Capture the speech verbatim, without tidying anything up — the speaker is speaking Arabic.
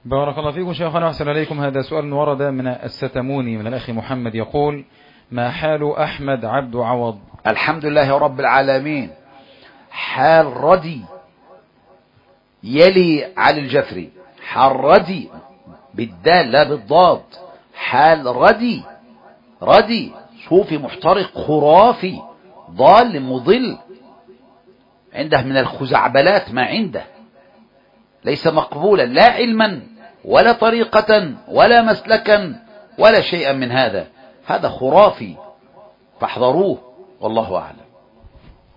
بارك الله فيكم شيخنا وأحسن إليكم. هذا سؤال ورد من الستموني من الأخ محمد، يقول: ما حال أحمد عبد عوض؟ الحمد لله رب العالمين. حال ردي يلي على الجفري، حال ردي بالدال لا بالضاد، حال ردي، ردي صوفي محترق خرافي ضال مضل، عنده من الخزعبلات ما عنده، ليس مقبولا لا علما ولا طريقة ولا مسلكا ولا شيئا من هذا، هذا خرافي فاحذروه، والله أعلم.